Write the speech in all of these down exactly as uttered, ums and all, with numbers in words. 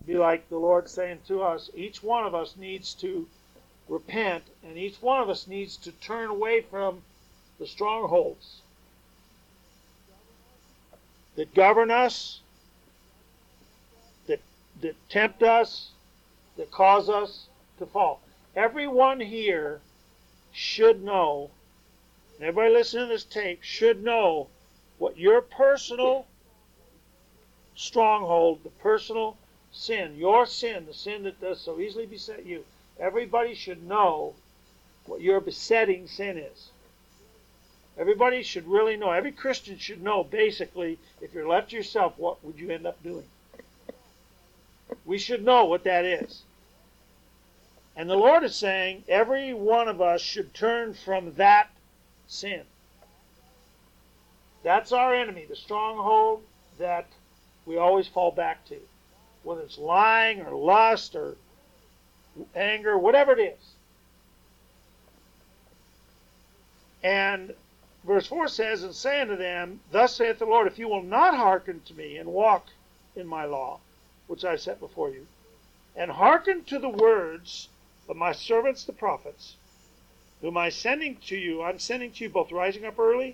be like the Lord saying to us, each one of us needs to repent, and each one of us needs to turn away from the strongholds that govern us, that, that tempt us, that cause us to fall. Everyone here should know, and everybody listening to this tape should know what your personal stronghold, the personal sin, your sin, the sin that does so easily beset you. Everybody should know what your besetting sin is. Everybody should really know. Every Christian should know, basically, if you're left to yourself, what would you end up doing? We should know what that is. And the Lord is saying every one of us should turn from that sin. That's our enemy, the stronghold that we always fall back to. Whether it's lying or lust or anger, whatever it is. And verse four says, and say unto them, thus saith the Lord, if you will not hearken to me and walk in my law, which I set before you, and hearken to the words of my servants the prophets, whom I sending to you, I'm sending to you both rising up early,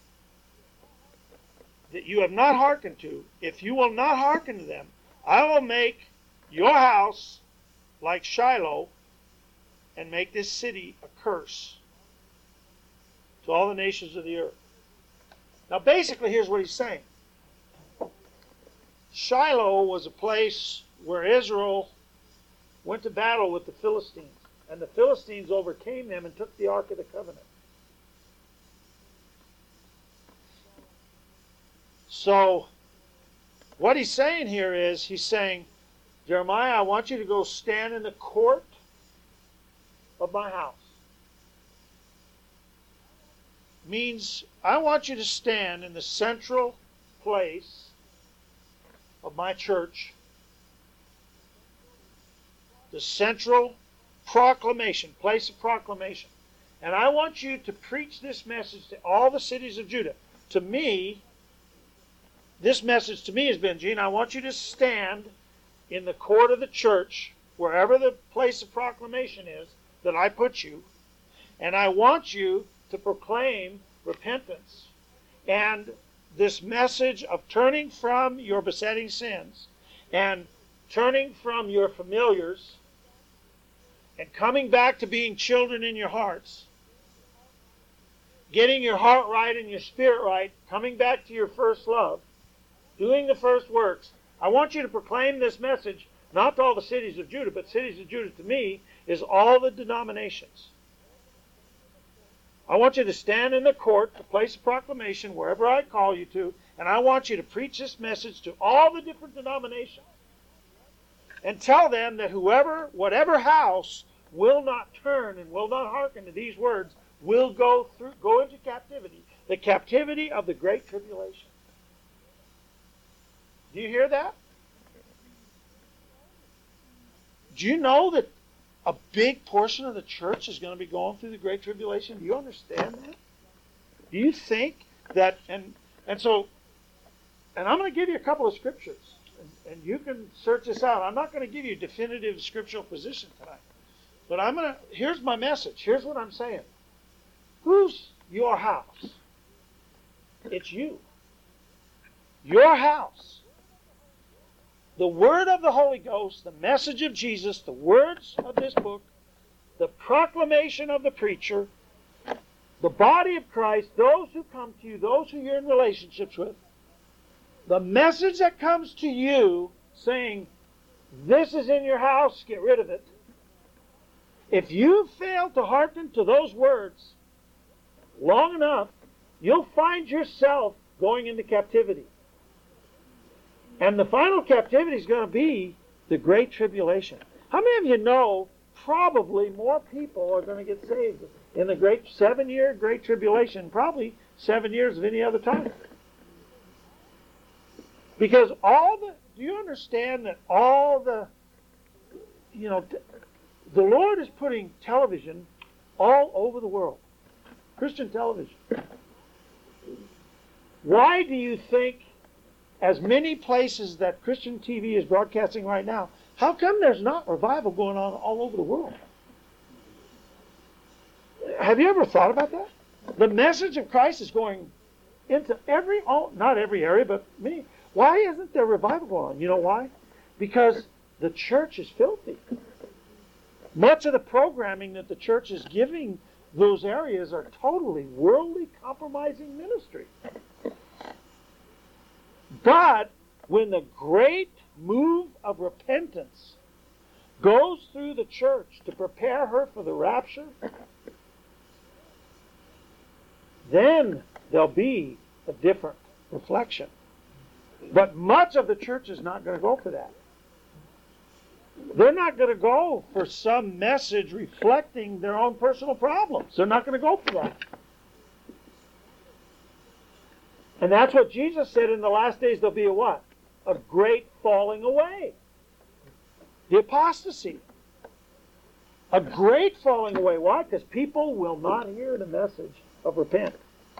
that you have not hearkened to, if you will not hearken to them, I will make your house like Shiloh, and make this city a curse to all the nations of the earth. Now basically here's what he's saying. Shiloh was a place where Israel went to battle with the Philistines, and the Philistines overcame them and took the Ark of the Covenant. So what he's saying here is, he's saying, Jeremiah, I want you to go stand in the court of my house. Means, I want you to stand in the central place of my church, the central proclamation, place of proclamation. And I want you to preach this message to all the cities of Judah. To me, this message to me has been, Gene, I want you to stand in the court of the church, wherever the place of proclamation is that I put you, and I want you to proclaim repentance and this message of turning from your besetting sins and turning from your familiars and coming back to being children in your hearts, getting your heart right and your spirit right, coming back to your first love, doing the first works. I want you to proclaim this message, not to all the cities of Judah, but cities of Judah to me is all the denominations. I want you to stand in the court, the place of proclamation, wherever I call you to, and I want you to preach this message to all the different denominations. And tell them that whoever, whatever house will not turn and will not hearken to these words will go through, go into captivity, the captivity of the Great Tribulation. Do you hear that? Do you know that a big portion of the church is going to be going through the Great Tribulation? Do you understand that? Do you think that, and and so, and I'm going to give you a couple of scriptures, and, and you can search this out. I'm not going to give you a definitive scriptural position tonight, but I'm going to, here's my message. Here's what I'm saying. Who's your house? It's you. Your house. The word of the Holy Ghost, the message of Jesus, the words of this book, the proclamation of the preacher, the body of Christ, those who come to you, those who you're in relationships with, the message that comes to you saying, this is in your house, get rid of it. If you fail to hearken to those words long enough, you'll find yourself going into captivity. And the final captivity is going to be the Great Tribulation. How many of you know probably more people are going to get saved in the great seven-year Great Tribulation, probably seven years of any other time? Because all the, do you understand that all the, you know, the Lord is putting television all over the world. Christian television. Why do you think as many places that Christian T V is broadcasting right now, How come there's not revival going on all over the world? Have you ever thought about that? The message of Christ is going into every, all, not every area, but many. Why isn't there revival going on? You know why? Because the church is filthy. Much of the programming that the church is giving those areas are totally worldly, compromising ministry. But when the great move of repentance goes through the church to prepare her for the rapture, then there'll be a different reflection. But much of the church is not going to go for that. They're not going to go for some message reflecting their own personal problems. They're not going to go for that. And that's what Jesus said in the last days there'll be a what? A great falling away. The apostasy. A great falling away. Why? Because people will not hear the message of repent.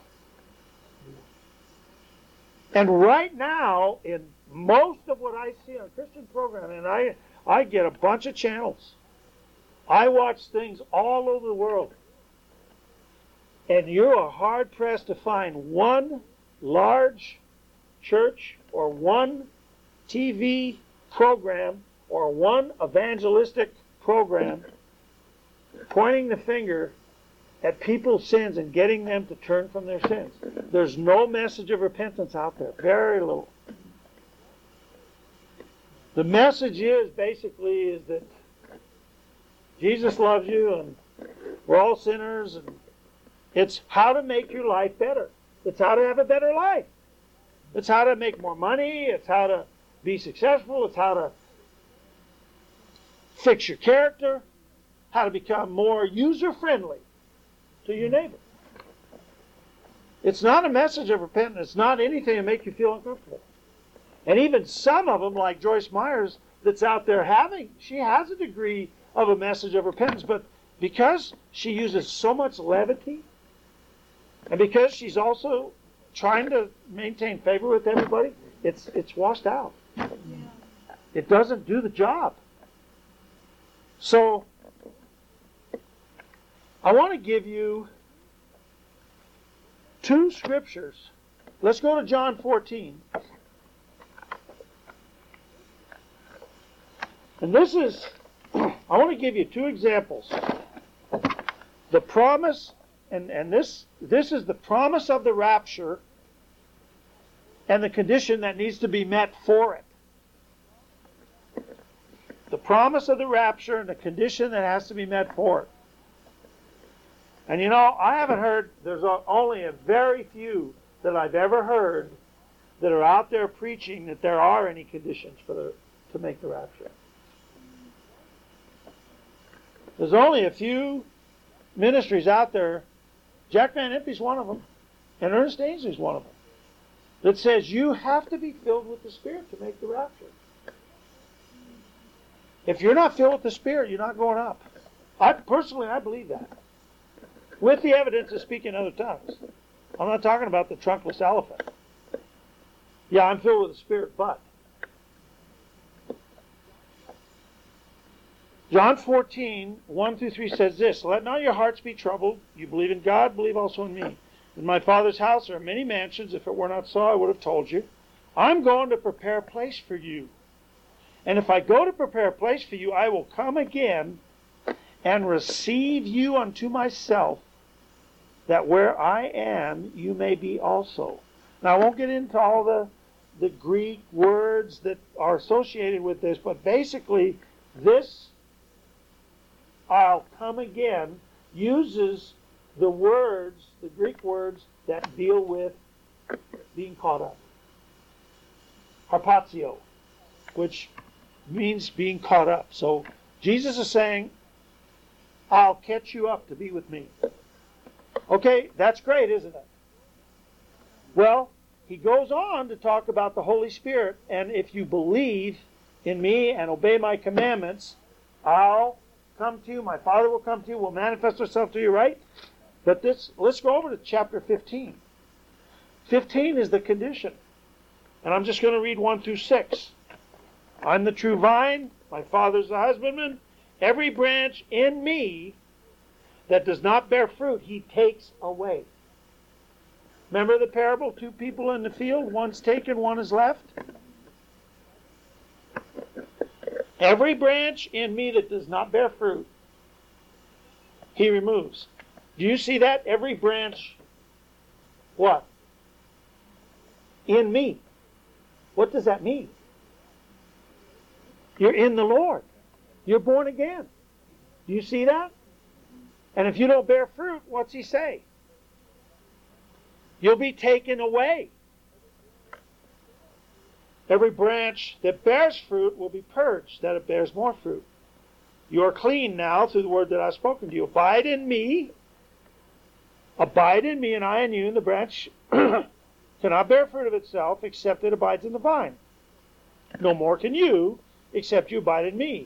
And right now, in most of what I see on Christian programming, and I, I get a bunch of channels. I watch things all over the world. And you are hard-pressed to find one large church or one T V program or one evangelistic program pointing the finger at people's sins and getting them to turn from their sins. There's no message of repentance out there. Very little. The message is basically is that Jesus loves you and we're all sinners, and it's how to make your life better. It's how to have a better life. It's how to make more money. It's how to be successful. It's how to fix your character. How to become more user-friendly to your neighbor. It's not a message of repentance. It's not anything to make you feel uncomfortable. And even some of them, like Joyce Myers, that's out there having, she has a degree of a message of repentance, but because she uses so much levity, and because she's also trying to maintain favor with everybody, it's it's washed out. It doesn't do the job. So, I want to give you two scriptures. Let's go to John fourteen. And this is, I want to give you two examples. The promise, and, and this, this is the promise of the rapture and the condition that needs to be met for it. The promise of the rapture and the condition that has to be met for it. And you know, I haven't heard, there's only a very few that I've ever heard that are out there preaching that there are any conditions for the, to make the rapture. There's only a few ministries out there. Jack Van Impe's one of them, and Ernest Ainsley's one of them, that says you have to be filled with the Spirit to make the rapture. If you're not filled with the Spirit, you're not going up. I personally, I believe that. With the evidence of speaking other tongues. I'm not talking about the trunkless elephant. Yeah, I'm filled with the Spirit, but John fourteen, one through three says this, "Let not your hearts be troubled. You believe in God, believe also in me. In my Father's house there are many mansions. If it were not so, I would have told you. I'm going to prepare a place for you. And if I go to prepare a place for you, I will come again and receive you unto myself, that where I am, you may be also." Now, I won't get into all the, the Greek words that are associated with this, but basically, this "I'll come again" uses the words, the Greek words, that deal with being caught up. Harpatio, which means being caught up. So Jesus is saying, I'll catch you up to be with me. Okay, that's great, isn't it? Well, he goes on to talk about the Holy Spirit, and if you believe in me and obey my commandments, I'll come to you, my Father will come to you, will manifest himself to you, right? But this, let's go over to chapter fifteen. fifteen is the condition. And I'm just going to read one through six. "I'm the true vine, My Father's the husbandman. Every branch in me that does not bear fruit, he takes away. Remember the parable? Two people in the field, one's taken, one is left. Every branch in me that does not bear fruit, he removes. Do you see that? Every branch, what? In me. What does that mean? You're in the Lord. You're born again. Do you see that? And if you don't bear fruit, what's he say? You'll be taken away. Every branch that bears fruit will be purged, that it bears more fruit. You are clean now through the word that I've spoken to you. Abide in me. Abide in me, and I in you. And the branch cannot bear fruit of itself, except it abides in the vine. No more can you, except you abide in me.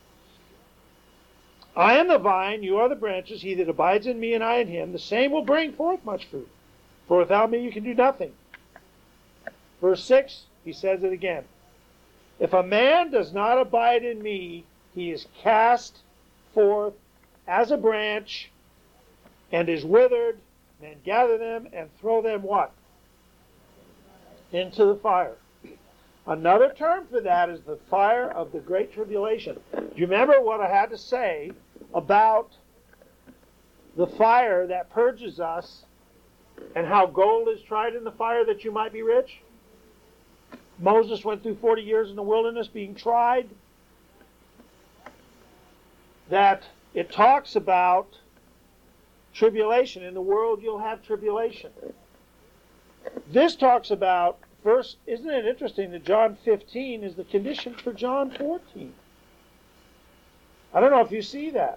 I am the vine, you are the branches. He that abides in me, and I in him, the same will bring forth much fruit. For without me you can do nothing. Verse six, he says it again. If a man does not abide in me, he is cast forth as a branch and is withered. Men gather them and throw them what? Into the fire. Another term for that is the fire of the great tribulation. Do you remember what I had to say about the fire that purges us and how gold is tried in the fire that you might be rich? Moses went through forty years in the wilderness being tried. That it talks about tribulation. In the world you'll have tribulation. This talks about, first, isn't it interesting that John fifteen is the condition for John fourteen? I don't know if you see that.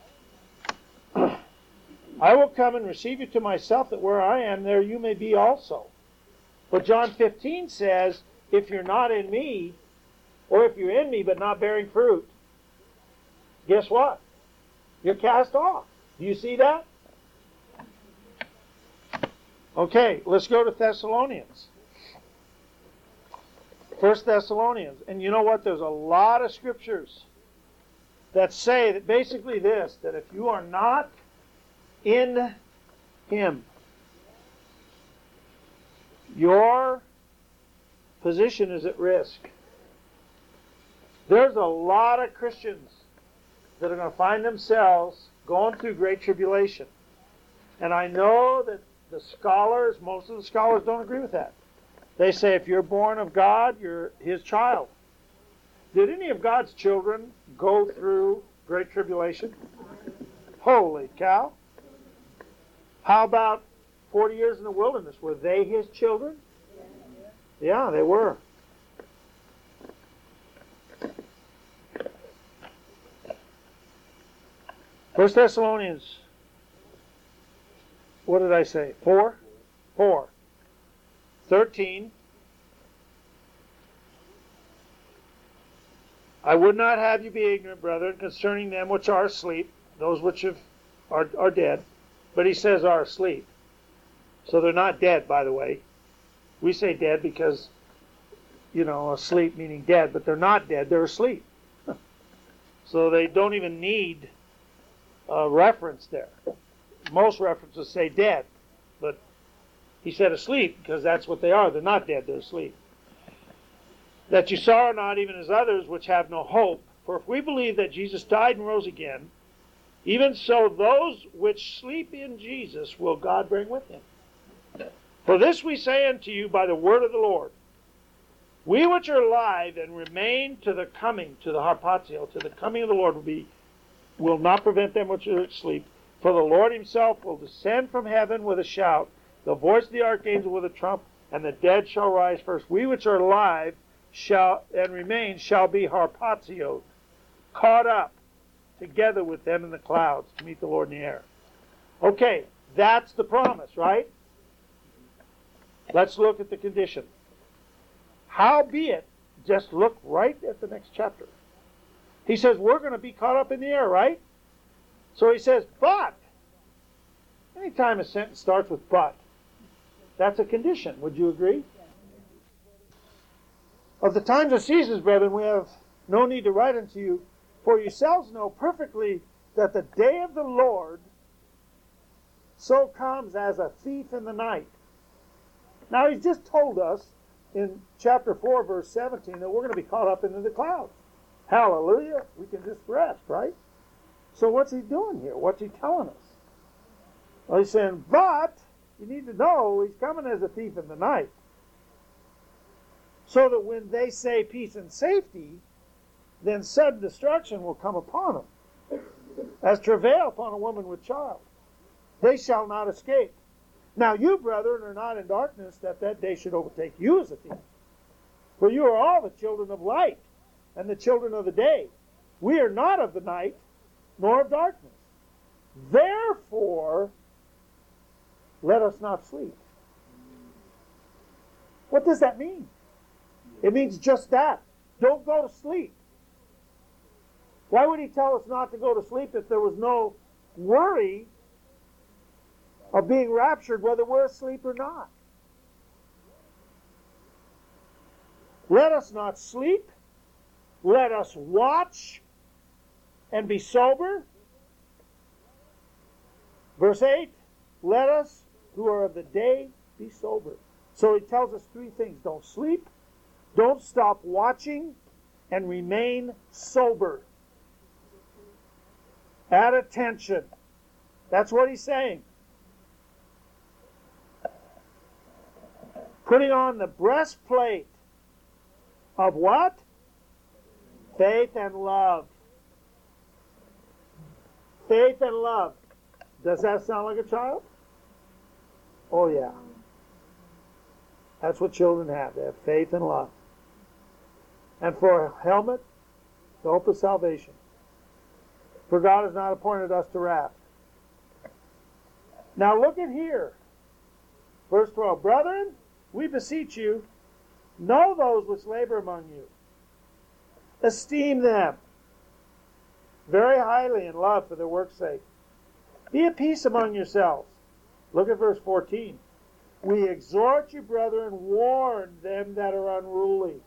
I will come and receive you to myself, that where I am, there you may be also. But John fifteen says, if you're not in me, or if you're in me but not bearing fruit, guess what? You're cast off. Do you see that? Okay, let's go to Thessalonians. First Thessalonians. And you know what? There's a lot of scriptures that say that basically this, that if you are not in him, your position is at risk. There's a lot of Christians that are going to find themselves going through great tribulation. And I know that the scholars, most of the scholars don't agree with that. They say if you're born of God, you're his child. Did any of God's children go through great tribulation? Holy cow. How about forty years in the wilderness? Were they his children? Yeah, they were. First Thessalonians, what did I say? Four? Four. Thirteen. I would not have you be ignorant, brethren, concerning them which are asleep, those which have, are, are dead. But he says are asleep. So they're not dead, by the way. We say dead because, you know, asleep meaning dead, but they're not dead, they're asleep. So they don't even need a reference there. Most references say dead, but he said asleep because that's what they are. They're not dead, they're asleep. That you sorrow not even as others which have no hope. For if we believe that Jesus died and rose again, even so those which sleep in Jesus will God bring with him. For this we say unto you by the word of the Lord, we which are alive and remain to the coming, to the harpatio, to the coming of the Lord will be, will not prevent them which are asleep. For the Lord himself will descend from heaven with a shout, the voice of the archangel with a trump, and the dead shall rise first. We which are alive shall and remain shall be harpatioed, caught up together with them in the clouds to meet the Lord in the air. Okay, that's the promise, right? Let's look at the condition. Howbeit, just look right at the next chapter. He says we're going to be caught up in the air, right? So he says, but. Anytime a sentence starts with but, that's a condition. Would you agree? Of the times and seasons, brethren, we have no need to write unto you, for yourselves know perfectly that the day of the Lord so comes as a thief in the night. Now, he's just told us in chapter four, verse seventeen, that we're going to be caught up into the clouds. Hallelujah. We can just rest, right? So what's he doing here? What's he telling us? Well, he's saying, but you need to know he's coming as a thief in the night. So that when they say peace and safety, then sudden destruction will come upon them, as travail upon a woman with child. They shall not escape. Now you, brethren, are not in darkness, that that day should overtake you as a thief. For you are all the children of light, and the children of the day. We are not of the night, nor of darkness. Therefore, let us not sleep. What does that mean? It means just that. Don't go to sleep. Why would he tell us not to go to sleep if there was no worry of being raptured, whether we're asleep or not? Let us not sleep. Let us watch and be sober. Verse eight, let us who are of the day be sober. So he tells us three things. Don't sleep, don't stop watching, and remain sober. At attention. That's what he's saying. Putting on the breastplate of what? Faith and love. Faith and love. Does that sound like a child? Oh, yeah. That's what children have. They have faith and love. And for a helmet, the hope of salvation. For God has not appointed us to wrath. Now look at here. Verse twelve. Brethren, we beseech you, know those which labor among you. Esteem them very highly in love for their work's sake. Be at peace among yourselves. Look at verse fourteen. We exhort you, brethren, warn them that are unruly.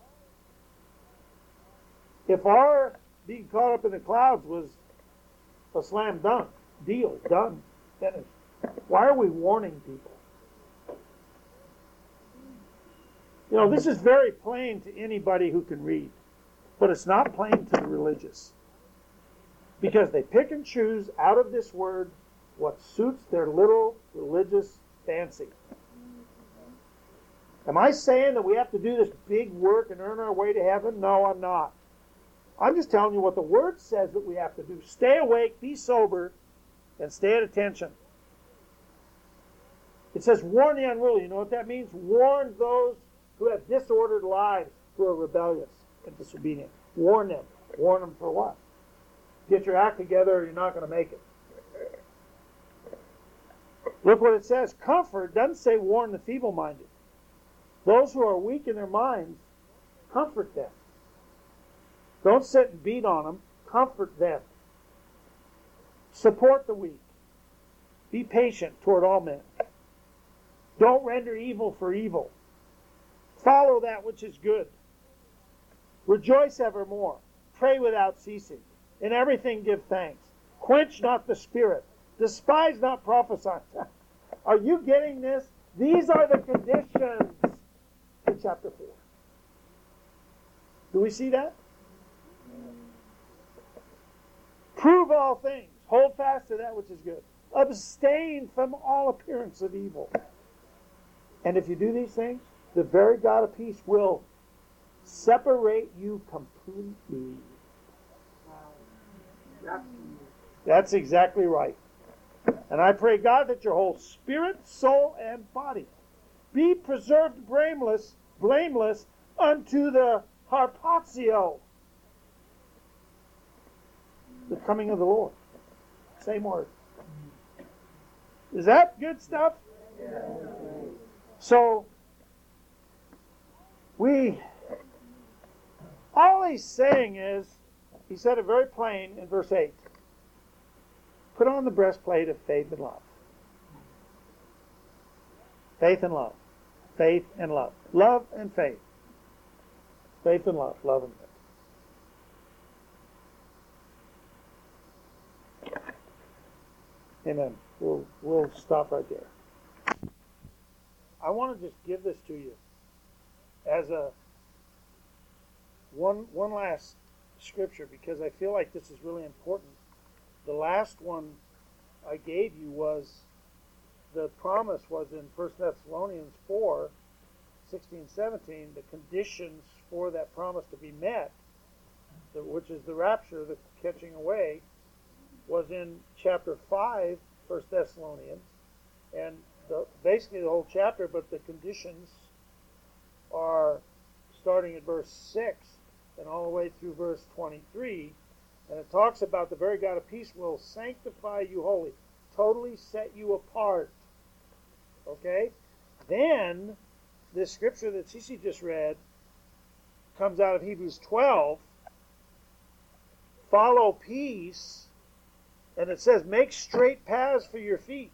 If our being caught up in the clouds was a slam dunk, deal, done, finished, why are we warning people? You know, this is very plain to anybody who can read, but it's not plain to the religious. Because they pick and choose out of this word what suits their little religious fancy. Am I saying that we have to do this big work and earn our way to heaven? No, I'm not. I'm just telling you what the Word says that we have to do. Stay awake, be sober, and stay at attention. It says, warn the unruly. You know what that means? Warn those who have disordered lives, who are rebellious and disobedient. Warn them. Warn them for what? Get your act together or you're not going to make it. Look what it says. Comfort doesn't say warn the feeble-minded. Those who are weak in their minds, comfort them. Don't sit and beat on them. Comfort them. Support the weak. Be patient toward all men. Don't render evil for evil. Follow that which is good. Rejoice evermore. Pray without ceasing. In everything give thanks. Quench not the spirit. Despise not prophesying. Are you getting this? These are the conditions in chapter four. Do we see that? Prove all things. Hold fast to that which is good. Abstain from all appearance of evil. And if you do these things, the very God of peace will separate you completely. That's exactly right. And I pray, God, that your whole spirit, soul, and body be preserved blameless, blameless unto the harpazo, the coming of the Lord. Same word. Is that good stuff? Yeah. So, we, all he's saying is, he said it very plain in verse eight. Put on the breastplate of faith and love. Faith and love. Faith and love. Love and faith. Faith and love. Love and faith. Amen. We'll, we'll stop right there. I want to just give this to you as a one one last scripture, because I feel like this is really important. The last one I gave you was, the promise was in First Thessalonians four, sixteen, seventeen, the conditions for that promise to be met, which is the rapture, the catching away, was in chapter five, First Thessalonians, and the, basically the whole chapter, but the conditions are starting at verse six and all the way through verse twenty-three, and it talks about the very God of peace will sanctify you wholly, totally set you apart. Okay? Then, this scripture that Cece just read comes out of Hebrews twelve, follow peace, and it says, make straight paths for your feet,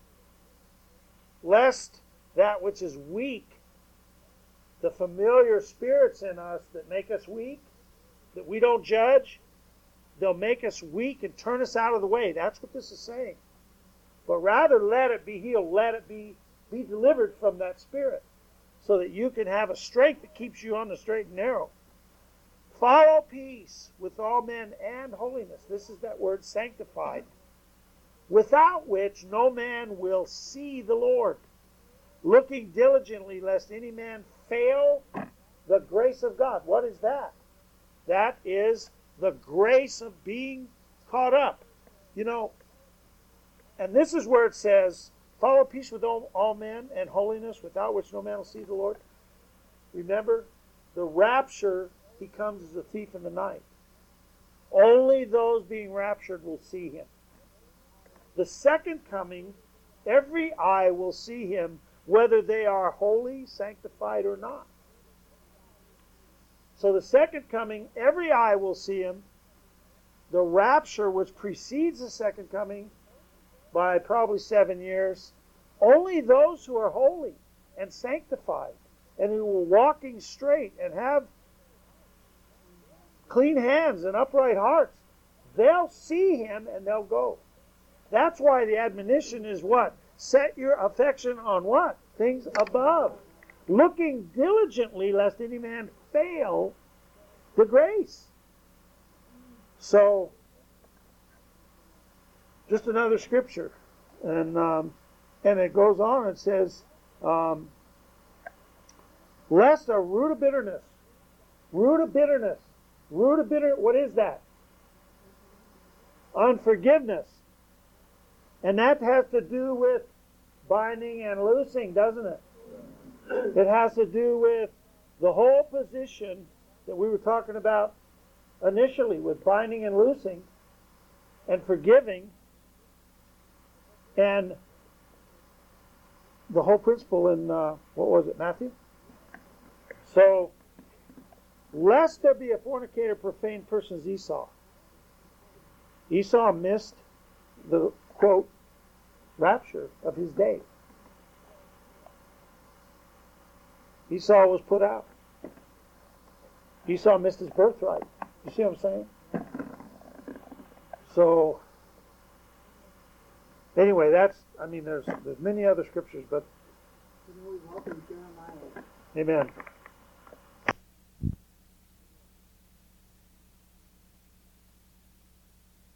lest that which is weak, the familiar spirits in us that make us weak, that we don't judge, they'll make us weak and turn us out of the way. That's what this is saying. But rather let it be healed, let it be, be delivered from that spirit, so that you can have a strength that keeps you on the straight and narrow. Follow peace with all men and holiness. This is that word sanctified. Without which no man will see the Lord. Looking diligently lest any man fail the grace of God. What is that? That is the grace of being caught up. You know, and this is where it says, follow peace with all, all men and holiness, without which no man will see the Lord. Remember, the rapture, he comes as a thief in the night. Only those being raptured will see him. The second coming, every eye will see him, whether they are holy, sanctified, or not. So the second coming, every eye will see him. The rapture, which precedes the second coming by probably seven years, only those who are holy and sanctified and who are walking straight and have clean hands and upright hearts, they'll see him and they'll go. That's why the admonition is what? Set your affection on what? Things above. Looking diligently lest any man fail the grace. So, just another scripture. And um, and it goes on, it says, um, lest a root of bitterness, root of bitterness, root of bitterness, what is that? Unforgiveness. And that has to do with binding and loosing, doesn't it? It has to do with the whole position that we were talking about initially, with binding and loosing and forgiving, and the whole principle in, uh, what was it, Matthew? So, lest there be a fornicator, profane person as Esau. Esau missed the, quote, rapture of his day. Esau was put out. Esau missed his birthright. You see what I'm saying? So, anyway, that's, I mean, there's there's many other scriptures, but amen.